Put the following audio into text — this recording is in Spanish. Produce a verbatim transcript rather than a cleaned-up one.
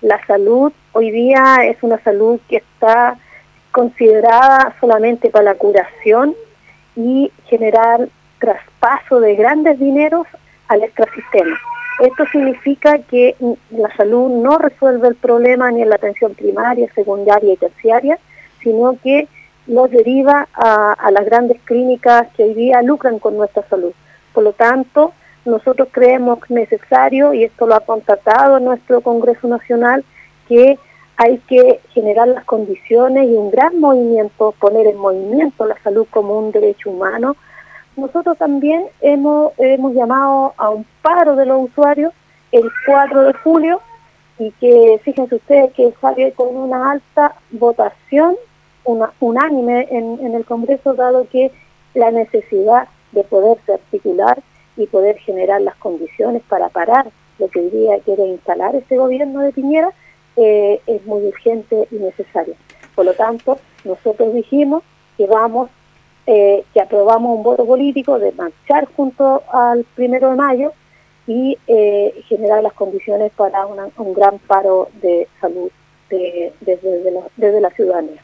La salud hoy día es una salud que está considerada solamente para la curación y generar traspaso de grandes dineros al extrasistema. Esto significa que la salud no resuelve el problema ni en la atención primaria, secundaria y terciaria, sino que los deriva a, a las grandes clínicas que hoy día lucran con nuestra salud. Por lo tanto, nosotros creemos necesario, y esto lo ha constatado nuestro Congreso Nacional, que hay que generar las condiciones y un gran movimiento, poner en movimiento la salud como un derecho humano. Nosotros también hemos, hemos llamado a un paro de los usuarios el cuatro de julio y que fíjense ustedes que sale con una alta votación, una, unánime en, en el Congreso, dado que la necesidad de poderse articular y poder generar las condiciones para parar lo que hoy día quiere instalar este gobierno de Piñera eh, es muy urgente y necesario. Por lo tanto, nosotros dijimos que vamos Eh, que aprobamos un voto político de marchar junto al primero de mayo y eh, generar las condiciones para una, un gran paro de salud de, desde, desde, la, desde la ciudadanía.